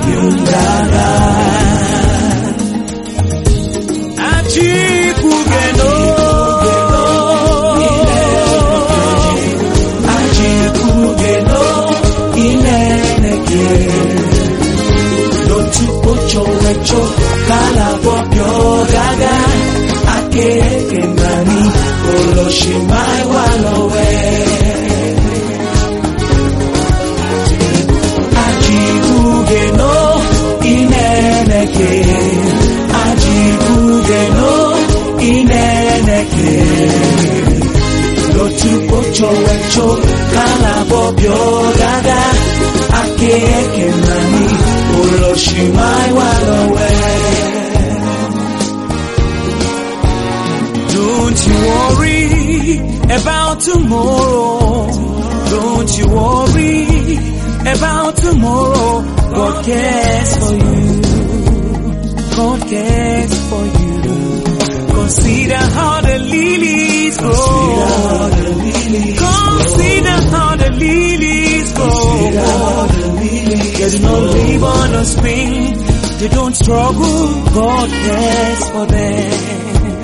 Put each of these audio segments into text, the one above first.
biungara Achikugeno Achikugeno ineneke Lotu pocho wecho kalabopyo gaga Akeke nani Oloshimai walowe Achikugeno ineneke Achikugeno ineneke Lotu pocho wecho kalabopyo gaga Akeke nani Oloshimai walowe Don't you worry about tomorrow. Don't you worry about tomorrow. God cares for you. God cares for you. Consider how the lilies grow. Consider how the lilies grow. There's no labor, no spring. They don't struggle. God cares for them.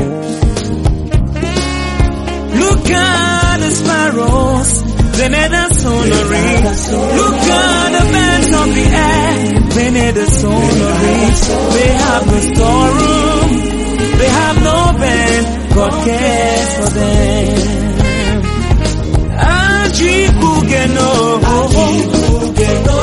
Look at the sparrows, they neither sow nor reap. Look at the birds of the air, they neither sow nor reap. They have no storeroom, they have no bed. God cares for them. Achikugeno, Achikugeno,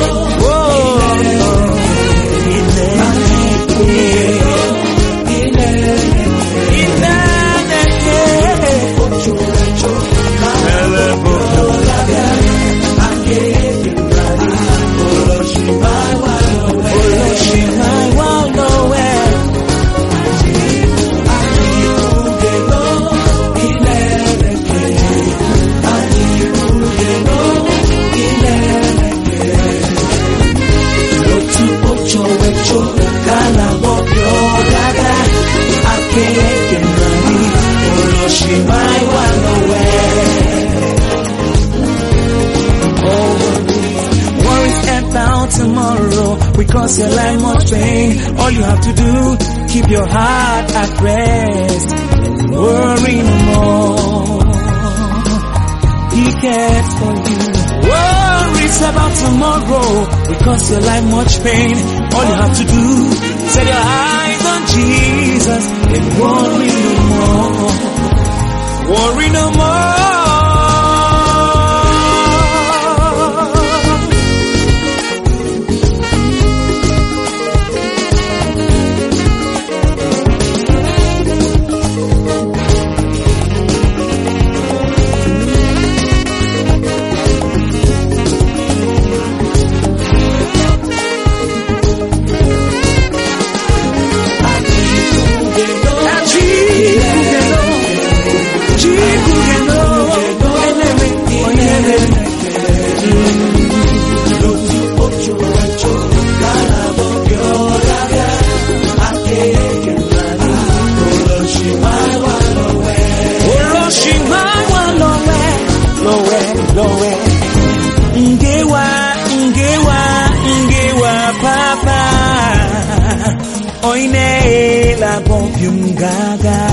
tomorrow because your life much pain. All you have to do, keep your heart at rest. Worry no more. He cares for you. Worries about tomorrow because your life much pain. All you have to do, set your eyes on Jesus and worry no more. Worry no more. Oine la bombium gaga